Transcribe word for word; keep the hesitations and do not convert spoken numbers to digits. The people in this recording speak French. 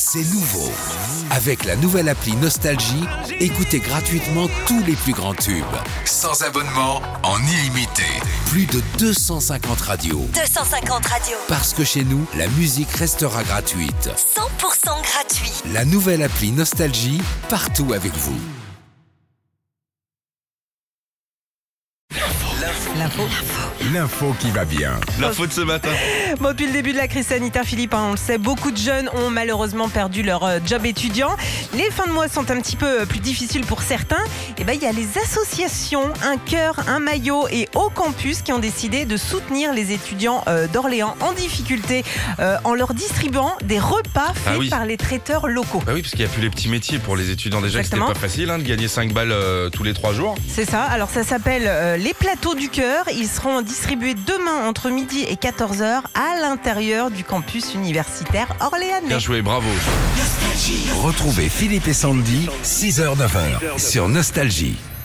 C'est nouveau. Avec la nouvelle appli Nostalgie, écoutez gratuitement tous les plus grands tubes. Sans abonnement, en illimité. Plus de deux cent cinquante radios. deux cent cinquante radios. Parce que chez nous, la musique restera gratuite. cent pour cent gratuit. La nouvelle appli Nostalgie, partout avec vous. L'info. L'info qui va bien. L'info de ce matin. Bon, depuis le début de la crise sanitaire, Philippe, hein, on le sait, beaucoup de jeunes ont malheureusement perdu leur euh, job étudiant. Les fins de mois sont un petit peu plus difficiles pour certains. Et ben, il y a les associations, un cœur, un maillot et Au Campus qui ont décidé de soutenir les étudiants euh, d'Orléans en difficulté euh, en leur distribuant des repas faits Ah oui. par les traiteurs locaux. Bah oui, parce qu'il n'y a plus les petits métiers pour les étudiants déjà, que c'était Exactement. pas facile hein, de gagner cinq balles euh, tous les trois jours. C'est ça, alors ça s'appelle euh, les plateaux du cœur. Ils seront distribués demain entre midi et quatorze heures à l'intérieur du campus universitaire orléanais. Bien joué, bravo. Retrouvez Philippe et Sandy, six heures neuf heures, sur Nostalgie.